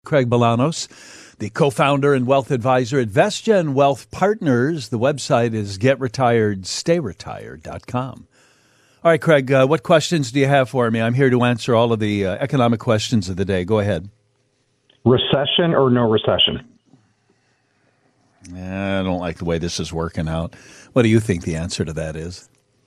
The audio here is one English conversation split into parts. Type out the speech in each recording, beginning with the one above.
Craig Bolanos, the co-founder and wealth advisor at VestGen Wealth Partners. The website is getretiredstayretired.com. All right, Craig, what questions do you have for me? I'm here to answer all of the economic questions of the day. Go ahead. Recession or no recession? I don't like the way this is working out. What do you think the answer to that is?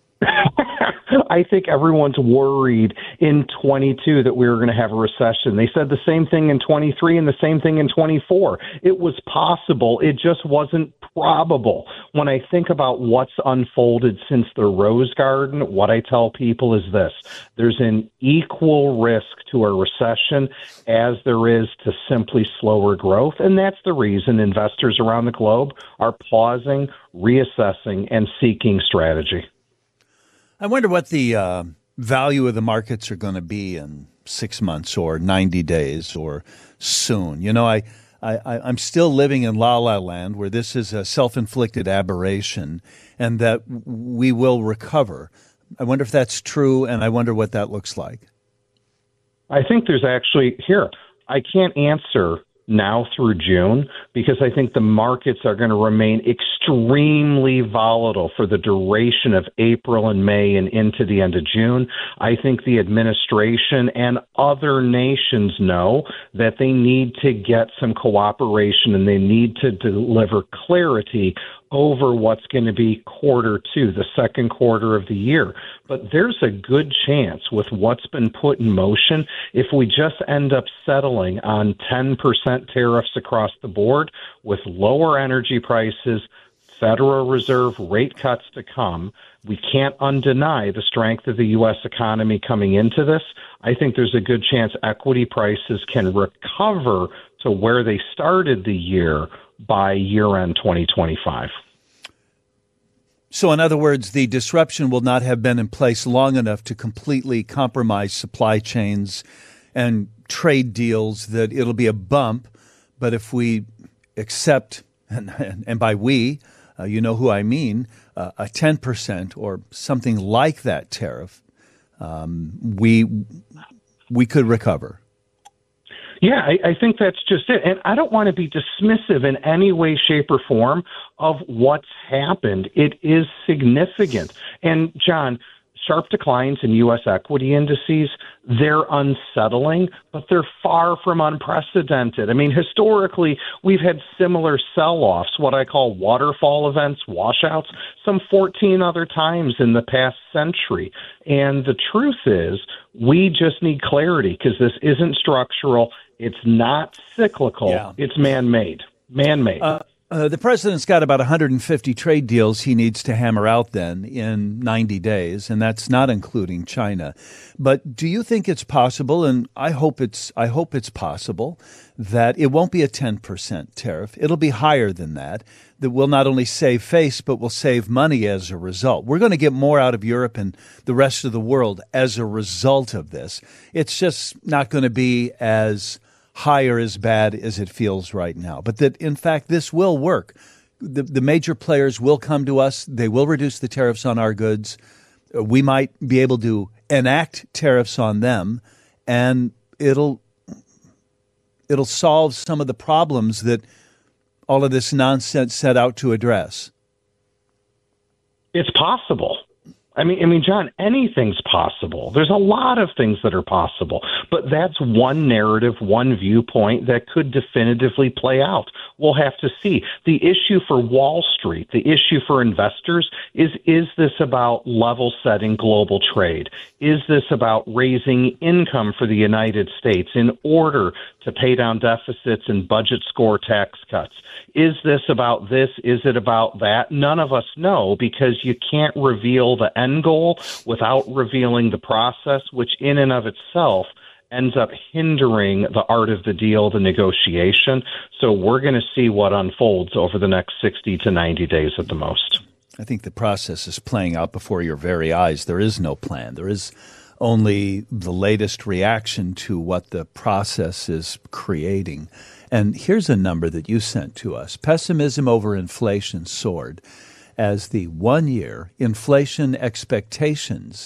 I think everyone's worried in 22 that we were going to have a recession. They said the same thing in 23 and the same thing in 24. It was possible. It just wasn't probable. When I think about what's unfolded since the Rose Garden, what I tell people is this: there's an equal risk to a recession as there is to simply slower growth. And that's the reason investors around the globe are pausing, reassessing, and seeking strategy. I wonder what the value of the markets are going to be in 6 months or 90 days or soon. You know, I'm still living in La La Land, where this is a self-inflicted aberration and that we will recover. I wonder if that's true, and I wonder what that looks like. I think there's actually, I can't answer now through June because I think the markets are going to remain extremely volatile for the duration of April and May and into the end of June. I think the administration and other nations know that they need to get some cooperation and they need to deliver clarity over what's going to be quarter two, the second quarter of the year. But there's a good chance with what's been put in motion, if we just end up settling on 10% tariffs across the board with lower energy prices, Federal Reserve rate cuts to come, we can't undeny the strength of the U.S. economy coming into this. I think there's a good chance equity prices can recover to where they started the year by year-end 2025. So, in other words, the disruption will not have been in place long enough to completely compromise supply chains and trade deals, that it'll be a bump. But if we accept, and by we, you know who I mean, a 10% or something like that tariff, we could recover. Yeah, I think that's just it. And I don't want to be dismissive in any way, shape, or form of what's happened. It is significant. And, John, sharp declines in U.S. equity indices, they're unsettling, but they're far from unprecedented. I mean, historically, we've had similar sell-offs, what I call waterfall events, washouts, some 14 other times in the past century. And the truth is, we just need clarity because this isn't structural. It's not cyclical. Yeah. It's man-made. The president's got about 150 trade deals he needs to hammer out then in 90 days, and that's not including China. But do you think it's possible, and I hope it's possible, that it won't be a 10% tariff? It'll be higher than that will not only save face, but will save money as a result. We're going to get more out of Europe and the rest of the world as a result of this. It's just not going to be as high or as bad as it feels right now. But that, in fact, this will work. The major players will come to us. They will reduce the tariffs on our goods. We might be able to enact tariffs on them, and it'll solve some of the problems that all of this nonsense set out to address. It's possible. I mean, John, anything's possible. There's a lot of things that are possible, but that's one narrative, one viewpoint that could definitively play out. We'll have to see. The issue for Wall Street, the issue for investors is this about level setting global trade? Is this about raising income for the United States in order to pay down deficits and budget score tax cuts? Is this about this? Is it about that? None of us know, because you can't reveal the end goal without revealing the process, which in and of itself ends up hindering the art of the deal, the negotiation. So we're going to see what unfolds over the next 60 to 90 days at the most. I think the process is playing out before your very eyes. There is no plan. There is only the latest reaction to what the process is creating. And here's a number that you sent to us. Pessimism over inflation soared as the 1-year inflation expectations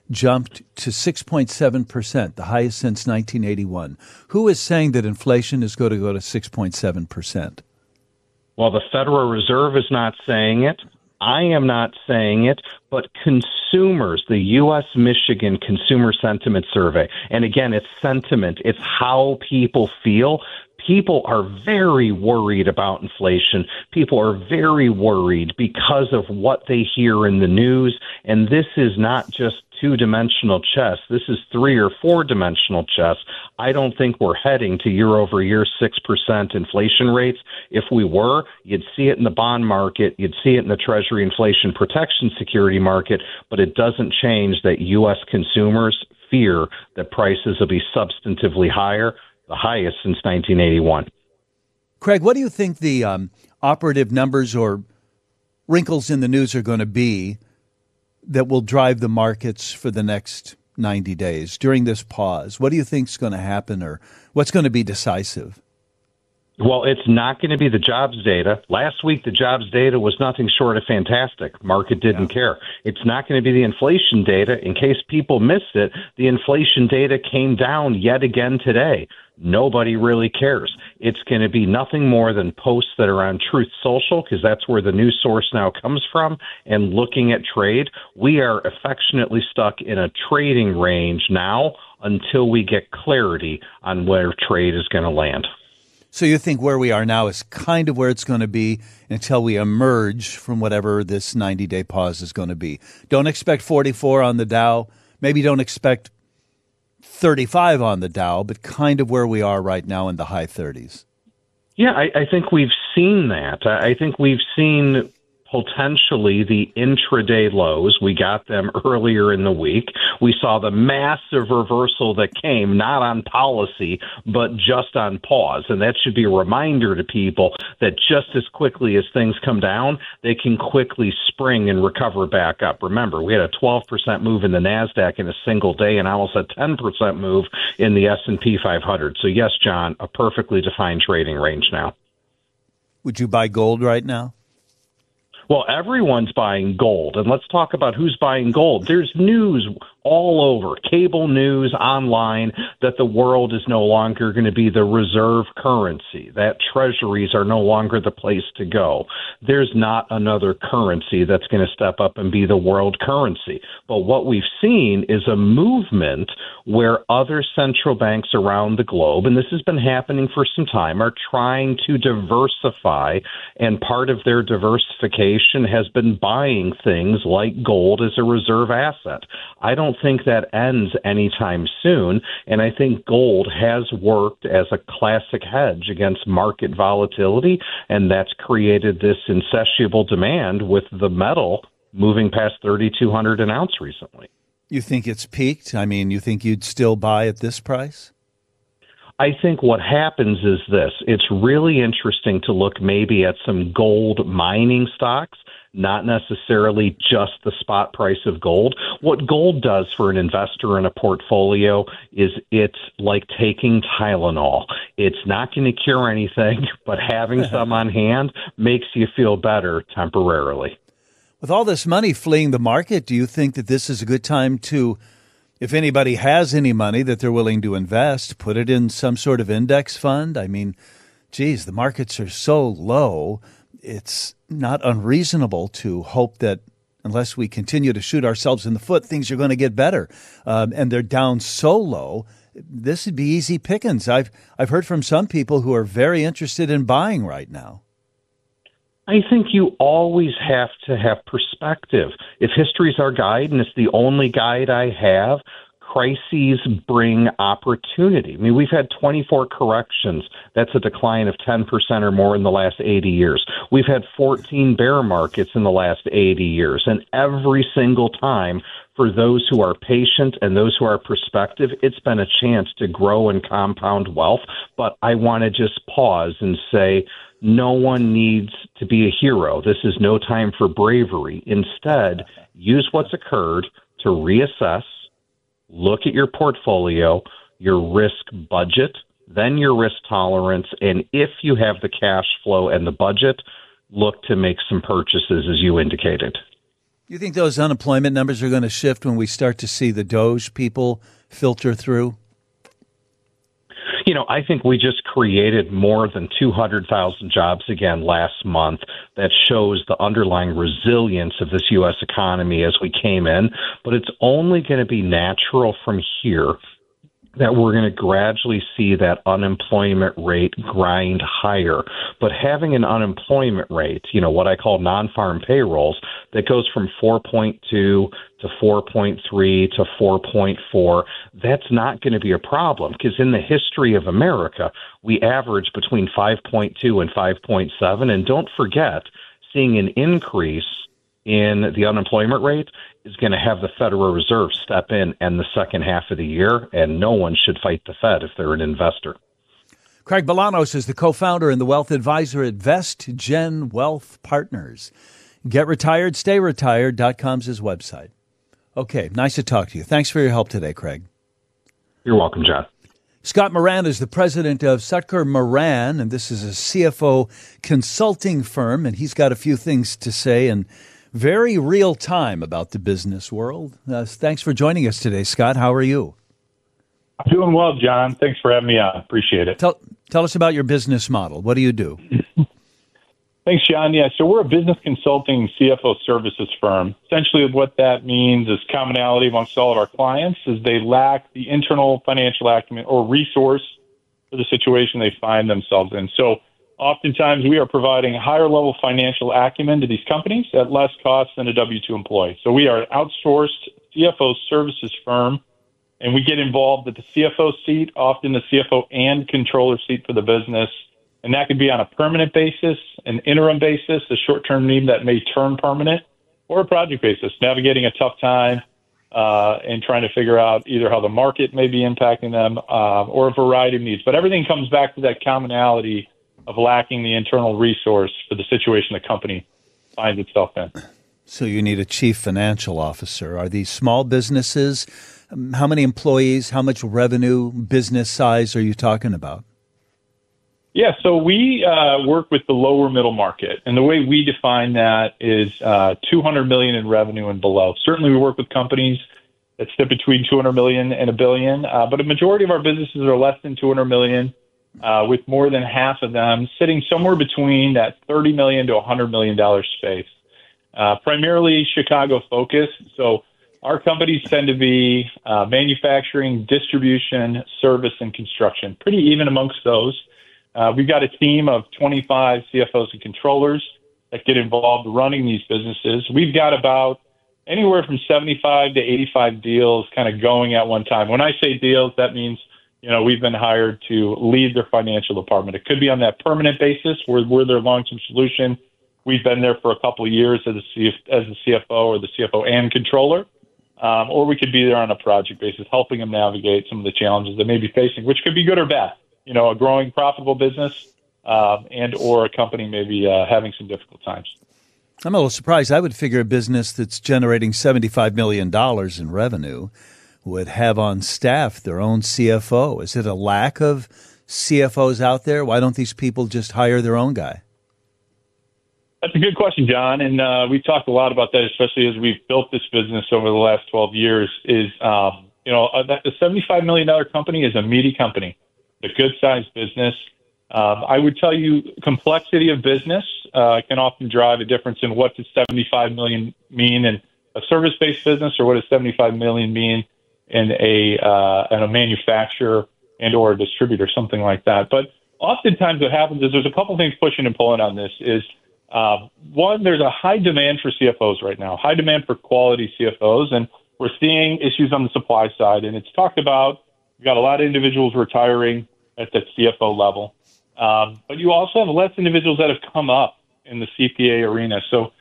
jumped to 6.7%, the highest since 1981. Who is saying that inflation is going to go to 6.7%? Well, the Federal Reserve is not saying it. I am not saying it, but consumers, the U.S. Michigan Consumer Sentiment Survey, and again, it's sentiment, it's how people feel. People are very worried about inflation. People are very worried because of what they hear in the news. And this is not just two-dimensional chess. This is 3 or 4-dimensional chess. I don't think we're heading to year-over-year 6% inflation rates. If we were, you'd see it in the bond market. You'd see it in the Treasury inflation protection security market. But it doesn't change that U.S. consumers fear that prices will be substantively higher, the highest since 1981. Craig, what do you think the operative numbers or wrinkles in the news are going to be that will drive the markets for the next 90 days during this pause? What do you think is going to happen, or what's going to be decisive? Well, it's not going to be the jobs data. Last week, the jobs data was nothing short of fantastic. Market didn't care. It's not going to be the inflation data. In case people missed it, the inflation data came down yet again today. Nobody really cares. It's going to be nothing more than posts that are on Truth Social, because that's where the news source now comes from, and looking at trade. We are affectionately stuck in a trading range now until we get clarity on where trade is going to land. So you think where we are now is kind of where it's going to be until we emerge from whatever this 90-day pause is going to be. Don't expect 44 on the Dow. Maybe don't expect 35 on the Dow, but kind of where we are right now in the high 30s. Yeah, I think we've seen that. I think we've seen potentially the intraday lows. We got them earlier in the week. We saw the massive reversal that came not on policy, but just on pause. And that should be a reminder to people that just as quickly as things come down, they can quickly spring and recover back up. Remember, we had a 12% move in the NASDAQ in a single day and almost a 10% move in the S&P 500. So yes, John, a perfectly defined trading range now. Would you buy gold right now? Well, everyone's buying gold, and let's talk about who's buying gold. There's news all over, cable news, online, that the world is no longer going to be the reserve currency, that treasuries are no longer the place to go. There's not another currency that's going to step up and be the world currency. But what we've seen is a movement where other central banks around the globe, and this has been happening for some time, are trying to diversify, and part of their diversification has been buying things like gold as a reserve asset. I don't think that ends anytime soon, and I think gold has worked as a classic hedge against market volatility, and that's created this insatiable demand with the metal moving past 3,200 an ounce recently. You think it's peaked? I mean, you think you'd still buy at this price? I think what happens is this. It's really interesting to look maybe at some gold mining stocks, not necessarily just the spot price of gold. What gold does for an investor in a portfolio is it's like taking Tylenol. It's not going to cure anything, but having some on hand makes you feel better temporarily. With all this money fleeing the market, do you think that this is a good time to, if anybody has any money that they're willing to invest, put it in some sort of index fund? I mean, geez, the markets are so low. It's not unreasonable to hope that unless we continue to shoot ourselves in the foot, things are going to get better. And they're down so low, this would be easy pickings. I've heard from some people who are very interested in buying right now. I think you always have to have perspective. If history's our guide, and it's the only guide I have, crises bring opportunity. I mean, we've had 24 corrections. That's a decline of 10% or more in the last 80 years. We've had 14 bear markets in the last 80 years. And every single time, for those who are patient and those who are perspective, it's been a chance to grow and compound wealth. But I want to just pause and say, no one needs to be a hero. This is no time for bravery. Instead, use what's occurred to reassess, look at your portfolio, your risk budget, then your risk tolerance, and if you have the cash flow and the budget, look to make some purchases as you indicated. You think those unemployment numbers are going to shift when we start to see the Doge people filter through? I think we just created more than 200,000 jobs again last month. That shows the underlying resilience of this U.S. economy as we came in. But it's only going to be natural from here that we're going to gradually see that unemployment rate grind higher. But having an unemployment rate, what I call non-farm payrolls, that goes from 4.2 to 4.3 to 4.4, that's not going to be a problem, because in the history of America, we average between 5.2 and 5.7. And don't forget, seeing an increase in the unemployment rate is going to have the Federal Reserve step in the second half of the year, and no one should fight the Fed if they're an investor. Craig Bolanos is the co-founder and the wealth advisor at VestGen Wealth Partners. GetRetiredStayRetired.com's his website. Okay, nice to talk to you. Thanks for your help today, Craig. You're welcome, John. Scott Moran is the president of Sutker Moran, and this is a CFO consulting firm, and he's got a few things to say in very real time about the business world. Thanks for joining us today, Scott. How are you? I'm doing well, John. Thanks for having me on. Appreciate it. Tell us about your business model. What do you do? Thanks, John. Yeah, so we're a business consulting CFO services firm. Essentially what that means is commonality amongst all of our clients is they lack the internal financial acumen or resource for the situation they find themselves in. So oftentimes we are providing higher level financial acumen to these companies at less cost than a W-2 employee. So we are an outsourced CFO services firm, and we get involved at the CFO seat, often the CFO and controller seat for the business. And that could be on a permanent basis, an interim basis, a short-term need that may turn permanent, or a project basis, navigating a tough time and trying to figure out either how the market may be impacting them or a variety of needs. But everything comes back to that commonality of lacking the internal resource for the situation the company finds itself in. So you need a chief financial officer. Are these small businesses? How many employees? How much revenue, business size are you talking about? Yeah, so we work with the lower middle market, and the way we define that is $200 million in revenue and below. Certainly, we work with companies that sit between $200 million and $1 billion, but a majority of our businesses are less than $200 million, with more than half of them sitting somewhere between that $30 million to $100 million space. Primarily Chicago focused, so our companies tend to be manufacturing, distribution, service, and construction. Pretty even amongst those. We've got a team of 25 CFOs and controllers that get involved running these businesses. We've got about anywhere from 75 to 85 deals kind of going at one time. When I say deals, that means, we've been hired to lead their financial department. It could be on that permanent basis where we're their long-term solution. We've been there for a couple of years as the CFO or the CFO and controller. Or we could be there on a project basis, helping them navigate some of the challenges they may be facing, which could be good or bad. A growing profitable business and or a company maybe having some difficult times. I'm a little surprised. I would figure a business that's generating $75 million in revenue would have on staff their own CFO. Is it a lack of CFOs out there? Why don't these people just hire their own guy? That's a good question, John. And we've talked a lot about that, especially as we've built this business over the last 12 years, is, a $75 million company is a meaty company. A good-sized business. I would tell you complexity of business can often drive a difference in what does $75 million mean in a service-based business or what does $75 million mean in a manufacturer and or a distributor, something like that. But oftentimes what happens is there's a couple things pushing and pulling on this is, one, there's a high demand for CFOs right now, high demand for quality CFOs, and we're seeing issues on the supply side. And it's talked about. You've got a lot of individuals retiring at the CFO level. But you also have less individuals that have come up in the CPA arena. So,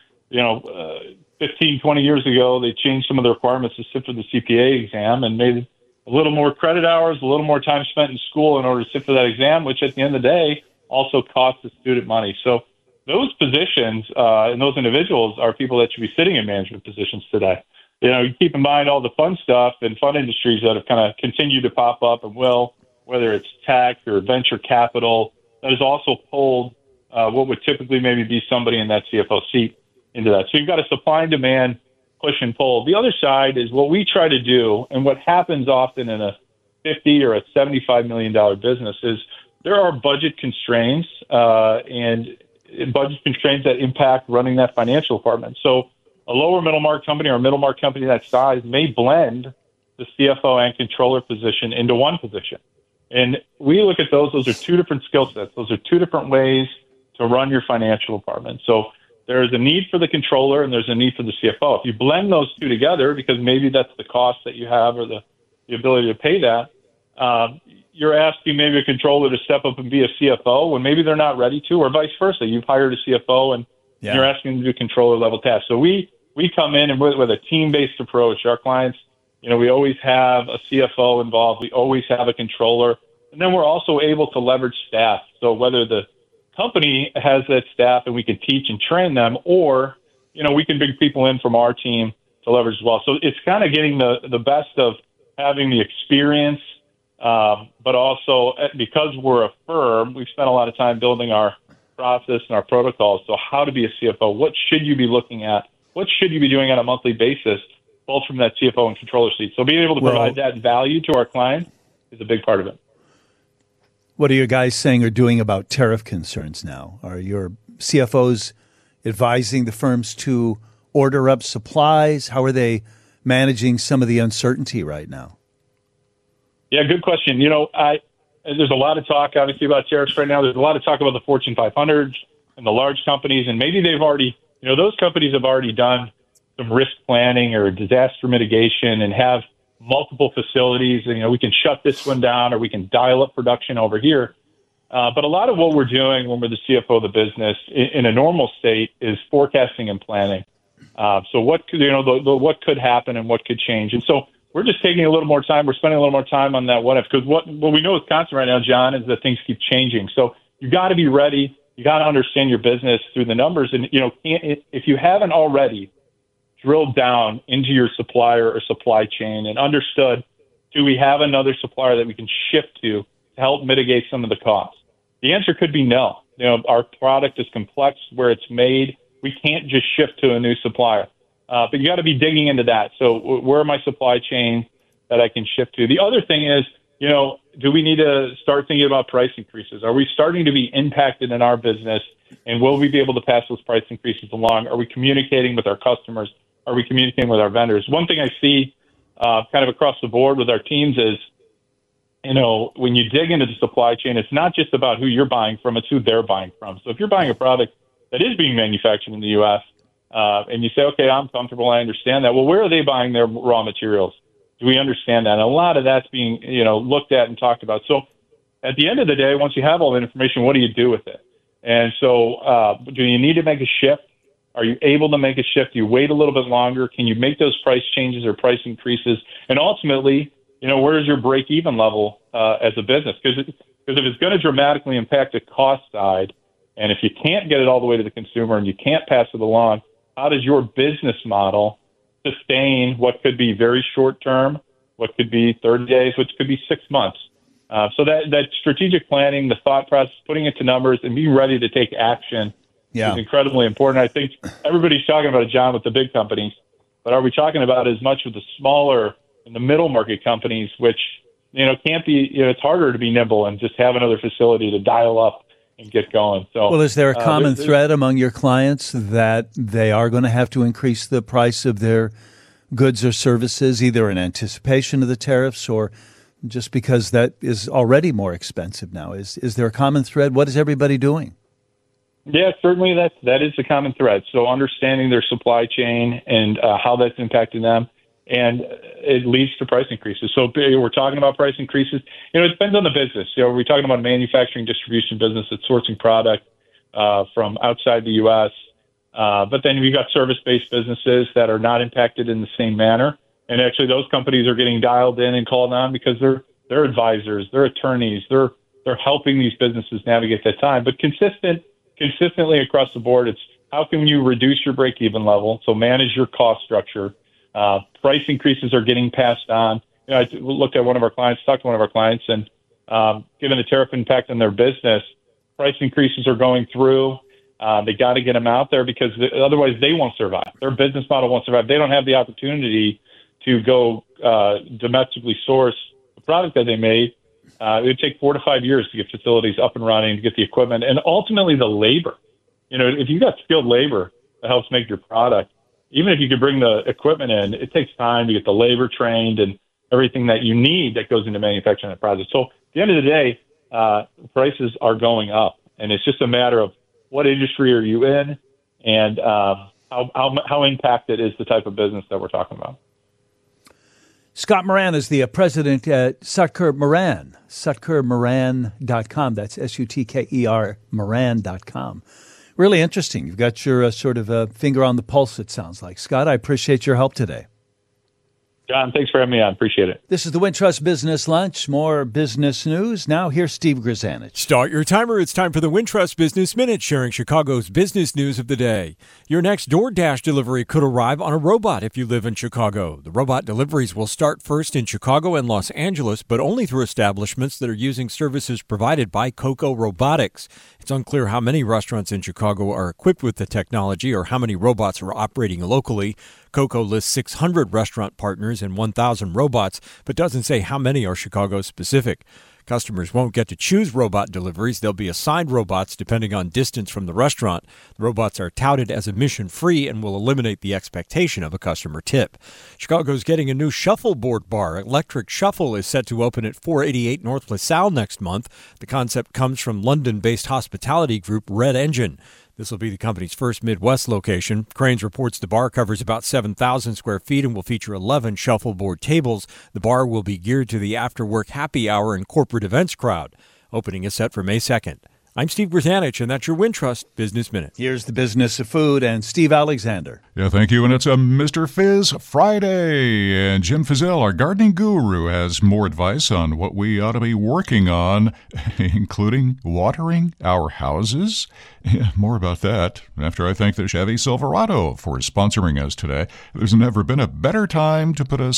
15, 20 years ago, they changed some of the requirements to sit for the CPA exam and made a little more credit hours, a little more time spent in school in order to sit for that exam, which at the end of the day also costs the student money. So those positions and those individuals are people that should be sitting in management positions today. You keep in mind all the fun stuff and fun industries that have kind of continued to pop up and will, whether it's tech or venture capital, that has also pulled what would typically maybe be somebody in that CFO seat into that. So you've got a supply and demand push and pull. The other side is what we try to do, and what happens often in a $50 or a $75 million business is there are budget constraints and budget constraints that impact running that financial department. So a lower middle market company or a middle market company that size may blend the CFO and controller position into one position. And we look at those are two different skill sets. Those are two different ways to run your financial department. So there's a need for the controller and there's a need for the CFO. If you blend those two together, because maybe that's the cost that you have or the ability to pay that, you're asking maybe a controller to step up and be a CFO when maybe they're not ready to, or vice versa. You've hired a CFO and you're asking them to do controller level tasks. So we come in and with a team-based approach. Our clients, we always have a CFO involved. We always have a controller. And then we're also able to leverage staff. So whether the company has that staff and we can teach and train them, or, we can bring people in from our team to leverage as well. So it's kind of getting the best of having the experience, but also because we're a firm, we've spent a lot of time building our process and our protocols. So how to be a CFO, what should you be looking at? What should you be doing on a monthly basis, both from that CFO and controller seat? So being able to provide that value to our clients is a big part of it. What are you guys saying or doing about tariff concerns now? Are your CFOs advising the firms to order up supplies? How are they managing some of the uncertainty right now? Yeah, good question. There's a lot of talk, obviously, about tariffs right now. There's a lot of talk about the Fortune 500 and the large companies, and maybe they've already, those companies have already done some risk planning or disaster mitigation and have multiple facilities. We can shut this one down or we can dial up production over here. But a lot of what we're doing when we're the CFO of the business in a normal state is forecasting and planning. So what could happen and what could change. And so we're just taking a little more time. We're spending a little more time on that what if, because what we know is constant right now, John, is that things keep changing. So you got to be ready. You got to understand your business through the numbers. And, if you haven't already drilled down into your supplier or supply chain and understood, do we have another supplier that we can shift to help mitigate some of the costs? The answer could be no. Our product is complex where it's made. We can't just shift to a new supplier. But you got to be digging into that. So where are my supply chain that I can shift to? The other thing is, do we need to start thinking about price increases? Are we starting to be impacted in our business? And will we be able to pass those price increases along? Are we communicating with our customers? Are we communicating with our vendors? One thing I see kind of across the board with our teams is, when you dig into the supply chain, it's not just about who you're buying from, it's who they're buying from. So if you're buying a product that is being manufactured in the U.S., and you say, okay, I'm comfortable, I understand that. Well, where are they buying their raw materials? Do we understand that? And a lot of that's being, looked at and talked about. So at the end of the day, once you have all that information, what do you do with it? And so do you need to make a shift? Are you able to make a shift? Do you wait a little bit longer? Can you make those price changes or price increases? And ultimately, where is your break-even level as a business? Because if it's going to dramatically impact the cost side, and if you can't get it all the way to the consumer and you can't pass it along, how does your business model sustain what could be very short term, what could be 30 days, which could be 6 months? So that strategic planning, the thought process, putting it to numbers and being ready to take action is incredibly important. I think everybody's talking about it, John, with the big companies, but are we talking about as much with the smaller and the middle market companies, which, can't be, it's harder to be nimble and just have another facility to dial up and get going. So, well, is there a common thread among your clients that they are going to have to increase the price of their goods or services, either in anticipation of the tariffs or just because that is already more expensive now? Is there a common thread? What is everybody doing? Yeah, certainly that is a common thread. So understanding their supply chain and how that's impacting them, and it leads to price increases. So we're talking about price increases. It depends on the business. We're talking about a manufacturing distribution business that's sourcing product from outside the U.S. But then we've got service-based businesses that are not impacted in the same manner. And actually those companies are getting dialed in and called on because they're advisors, they're attorneys, they're helping these businesses navigate that time. But consistently across the board, it's how can you reduce your break-even level, so manage your cost structure. Price increases are getting passed on. I looked at one of our clients, talked to one of our clients, and given the tariff impact on their business, price increases are going through. They got to get them out there because otherwise they won't survive. Their business model won't survive. They don't have the opportunity to go domestically source the product that they made. It would take 4 to 5 years to get facilities up and running, to get the equipment, and ultimately the labor. If you got skilled labor that helps make your product, even if you could bring the equipment in, it takes time to get the labor trained and everything that you need that goes into manufacturing that product. So at the end of the day, prices are going up, and it's just a matter of what industry are you in and how impacted is the type of business that we're talking about. Scott Moran is the president at Sutker Moran, sutkermoran.com. That's Sutker Moran.com. Really interesting. You've got your sort of finger on the pulse, it sounds like. Scott, I appreciate your help today. John, thanks for having me on. Appreciate it. This is the Wintrust Business Lunch. More business news. Now here's Steve Grzanich. Start your timer. It's time for the Wintrust Business Minute, sharing Chicago's business news of the day. Your next DoorDash delivery could arrive on a robot if you live in Chicago. The robot deliveries will start first in Chicago and Los Angeles, but only through establishments that are using services provided by Coco Robotics. It's unclear how many restaurants in Chicago are equipped with the technology or how many robots are operating locally. Coco lists 600 restaurant partners and 1,000 robots, but doesn't say how many are Chicago-specific. Customers won't get to choose robot deliveries. They'll be assigned robots depending on distance from the restaurant. The robots are touted as emission-free and will eliminate the expectation of a customer tip. Chicago's getting a new shuffleboard bar. Electric Shuffle is set to open at 488 North LaSalle next month. The concept comes from London-based hospitality group Red Engine. This will be the company's first Midwest location. Cranes reports the bar covers about 7,000 square feet and will feature 11 shuffleboard tables. The bar will be geared to the after-work happy hour and corporate events crowd. Opening is set for May 2nd. I'm Steve Grzanich, and that's your Wintrust Business Minute. Here's the business of food and Steve Alexander. Yeah, thank you. And it's a Mr. Fizz Friday. And Jim Fizzell, our gardening guru, has more advice on what we ought to be working on, including watering our houses. Yeah, more about that after I thank the Chevy Silverado for sponsoring us today. There's never been a better time to put a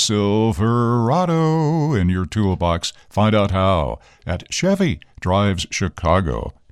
Silverado in your toolbox. Find out how at ChevyDrivesChicago.com.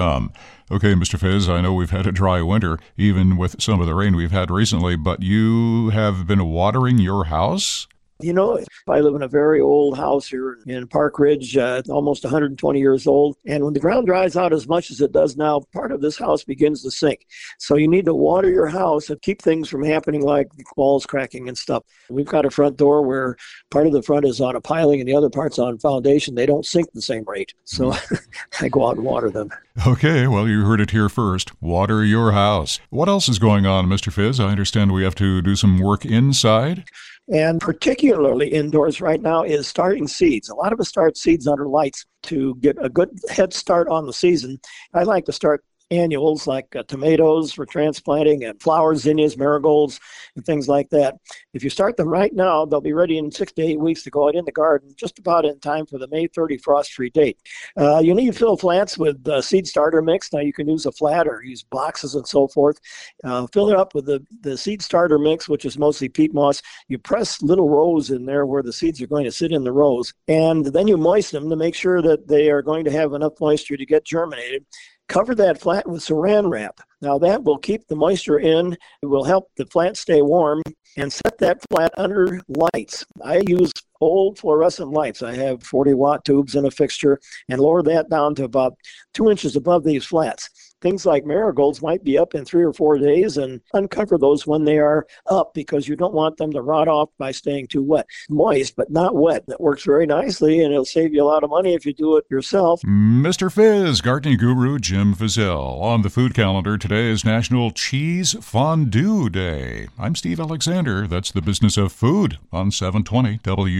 Okay, Mr. Fizz, I know we've had a dry winter, even with some of the rain we've had recently, but you have been watering your house? You know, I live in a very old house here in Park Ridge, almost 120 years old. And when the ground dries out as much as it does now, part of this house begins to sink. So you need to water your house and keep things from happening like walls cracking and stuff. We've got a front door where part of the front is on a piling and the other part's on foundation. They don't sink the same rate. So I go out and water them. Okay, well, you heard it here first. Water your house. What else is going on, Mr. Fizz? I understand we have to do some work inside. And particularly indoors right now is starting seeds. A lot of us start seeds under lights to get a good head start on the season. I like to start annuals like tomatoes for transplanting and flowers, zinnias, marigolds, and things like that. If you start them right now, they'll be ready in 6 to 8 weeks to go out in the garden, just about in time for the May 30 frost-free date. You need to fill flats with seed starter mix. Now you can use a flat or use boxes and so forth. Fill it up with the seed starter mix, which is mostly peat moss. You press little rows in there where the seeds are going to sit in the rows, and then you moisten them to make sure that they are going to have enough moisture to get germinated. Cover that flat with saran wrap. Now that will keep the moisture in. It will help the plant stay warm, and set that flat under lights. I use old fluorescent lights. I have 40-watt tubes in a fixture and lower that down to about 2 inches above these flats. Things like marigolds might be up in 3 or 4 days, and uncover those when they are up because you don't want them to rot off by staying too wet. Moist, but not wet. That works very nicely, and it'll save you a lot of money if you do it yourself. Mr. Fizz, gardening guru Jim Fizzell. On the food calendar today is National Cheese Fondue Day. I'm Steve Alexander. That's the business of food on 720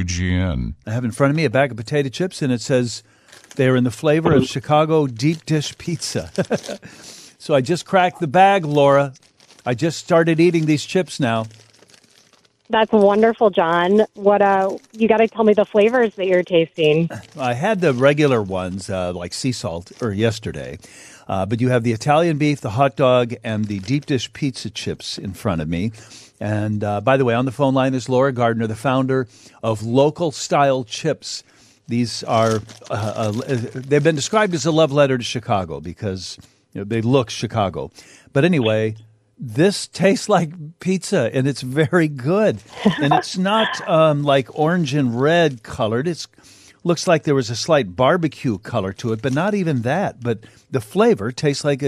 WGN. I have in front of me a bag of potato chips, and it says they're in the flavor of Chicago deep dish pizza. So I just cracked the bag, Laura. I just started eating these chips now. That's wonderful, John. What you got to tell me the flavors that you're tasting. I had the regular ones, like sea salt, yesterday. But you have the Italian beef, the hot dog, and the deep dish pizza chips in front of me. And by the way, on the phone line is Laura Gardner, the founder of Local Style Chips. These are, they've been described as a love letter to Chicago because They look Chicago. But anyway, this tastes like pizza, and it's very good. And it's not like orange and red colored. It looks like there was a slight barbecue color to it, but not even that. But the flavor tastes like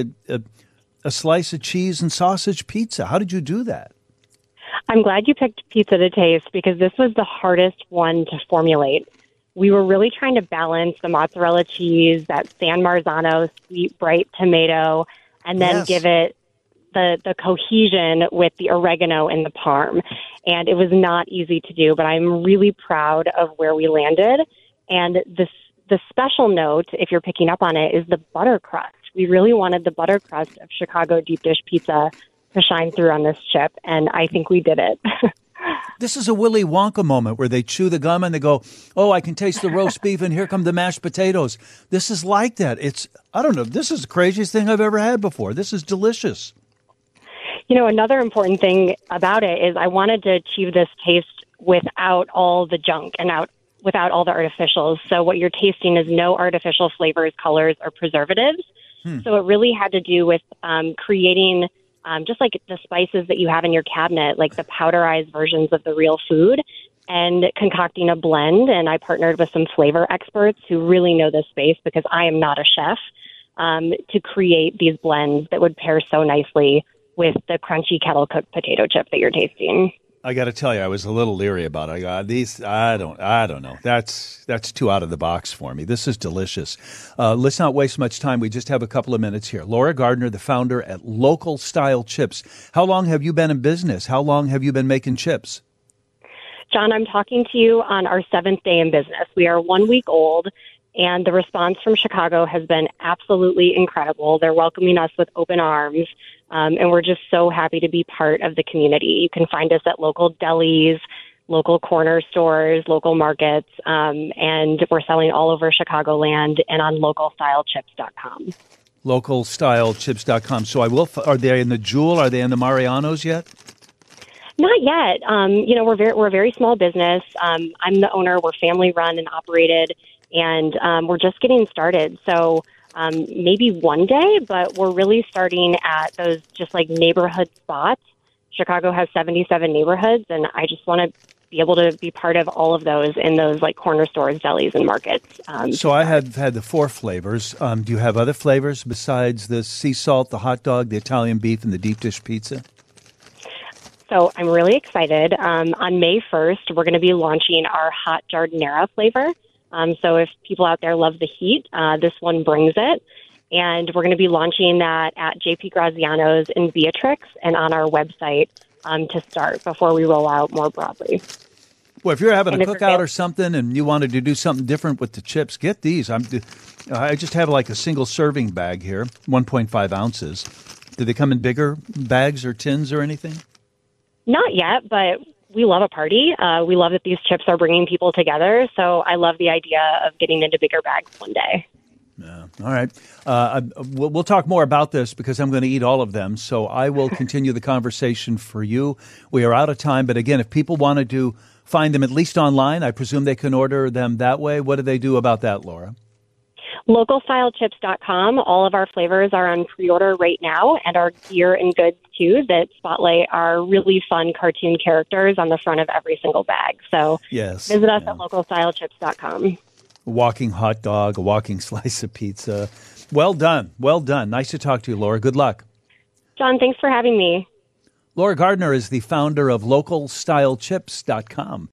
a slice of cheese and sausage pizza. How did you do that? I'm glad you picked pizza to taste because this was the hardest one to formulate. We were really trying to balance the mozzarella cheese, that San Marzano sweet, bright tomato, and then give it the cohesion with the oregano and the parm. And it was not easy to do, but I'm really proud of where we landed. And the special note, if you're picking up on it, is the butter crust. We really wanted the butter crust of Chicago deep dish pizza to shine through on this chip, and I think we did it. This is a Willy Wonka moment where they chew the gum and they go, oh, I can taste the roast beef, and here come the mashed potatoes. This is like that. I don't know, this is the craziest thing I've ever had before. This is delicious. Another important thing about it is I wanted to achieve this taste without all the junk and without all the artificials. So what you're tasting is no artificial flavors, colors, or preservatives. So it really had to do with creating just like the spices that you have in your cabinet, like the powderized versions of the real food, and concocting a blend. And I partnered with some flavor experts who really know this space because I am not a chef, to create these blends that would pair so nicely with the crunchy kettle cooked potato chip that you're tasting. I got to tell you, I was a little leery about it. I don't know. That's too out of the box for me. This is delicious. Let's not waste much time. We just have a couple of minutes here. Laura Gardner, the founder at Local Style Chips. How long have you been in business? How long have you been making chips? John, I'm talking to you on our 7th day in business. We are 1 week old, and the response from Chicago has been absolutely incredible. They're welcoming us with open arms. And we're just so happy to be part of the community. You can find us at local delis, local corner stores, local markets, and we're selling all over Chicagoland and on localstylechips.com. Localstylechips.com. So are they in the Jewel? Are they in the Mariano's yet? Not yet. We're a very small business. I'm the owner. We're family run and operated, and we're just getting started. So maybe one day, but we're really starting at those just like neighborhood spots. Chicago has 77 neighborhoods, and I just want to be able to be part of all of those in those like corner stores, delis, and markets. So I have had the 4 flavors. Do you have other flavors besides the sea salt, the hot dog, the Italian beef, and the deep dish pizza? So I'm really excited. On May 1st, we're going to be launching our hot giardiniera flavor. So if people out there love the heat, this one brings it. And we're going to be launching that at JP Graziano's in Beatrix and on our website to start before we roll out more broadly. Well, if you're having a cookout or something and you wanted to do something different with the chips, get these. I just have like a single serving bag here, 1.5 ounces. Do they come in bigger bags or tins or anything? Not yet, but we love a party. We love that these chips are bringing people together. So I love the idea of getting into bigger bags one day. Yeah. All right. We'll talk more about this because I'm going to eat all of them. So I will continue the conversation for you. We are out of time. But again, if people wanted to find them at least online, I presume they can order them that way. What do they do about that, Laura? Localstylechips.com. All of our flavors are on pre-order right now, and our gear and goods, too, that spotlight our really fun cartoon characters on the front of every single bag. So visit us at localstylechips.com. A walking hot dog, a walking slice of pizza. Well done. Well done. Nice to talk to you, Laura. Good luck. John, thanks for having me. Laura Gardner is the founder of localstylechips.com.